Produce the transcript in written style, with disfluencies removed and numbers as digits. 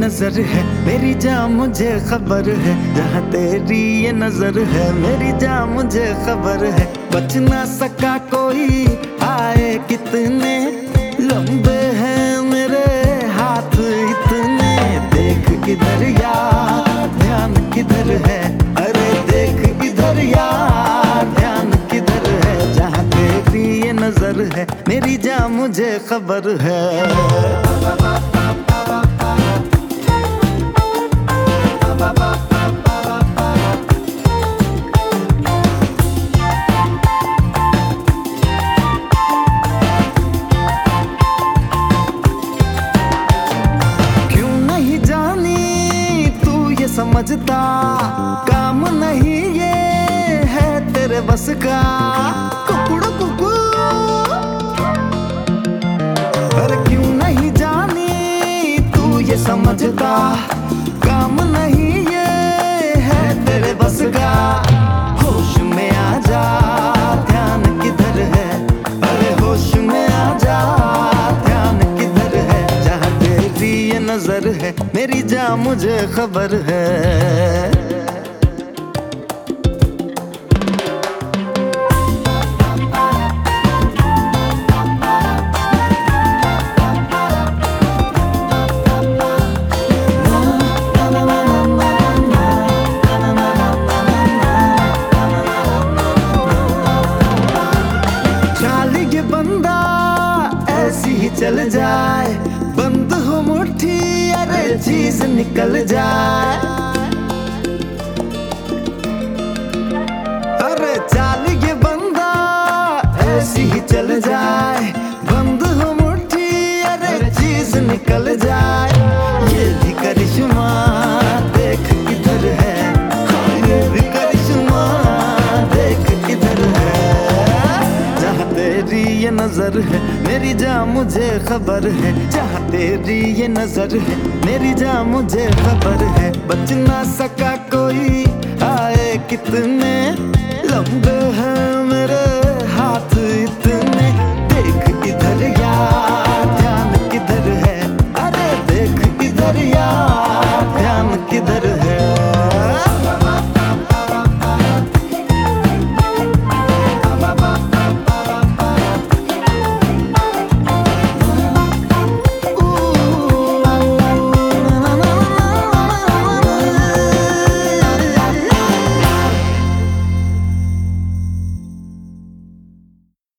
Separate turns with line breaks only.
नजर है मेरी जान मुझे खबर है, जहाँ तेरी ये नजर है मेरी जान मुझे खबर है। बच ना सका कोई आए कितने लंबे हैं मेरे हाथ इतने। देख किधर यार ध्यान किधर है, अरे देख किधर यार ध्यान किधर है। जहाँ तेरी ये नजर है मेरी जान मुझे खबर है। समझता काम नहीं ये है तेरे बस का। कुकड़ू कुकू अरे क्यों नहीं जानी तू ये समझता काम नहीं ये है तेरे बस का। होश में आ जा ध्यान किधर है, अरे होश में आ जा ध्यान किधर है। जहाँ तेरी ये नजर है मेरी जान मुझे खबर है। चाल ये बंदा ऐसी ही चल जाए, बंद हो मुट्ठी अरे चीज निकल जाए। अरे चाल ये बंदा ऐसी ही चल जाए, बंद हो मुट्ठी अरे चीज निकल जाए। ये भी करिश्मा देख किधर है, ये भी करिश्मा देख किधर है। जहाँ तेरी ये नजर है मेरी जान मुझे खबर है, जहाँ तेरी ये नजर है मेरी जान मुझे खबर है। बच ना सका कोई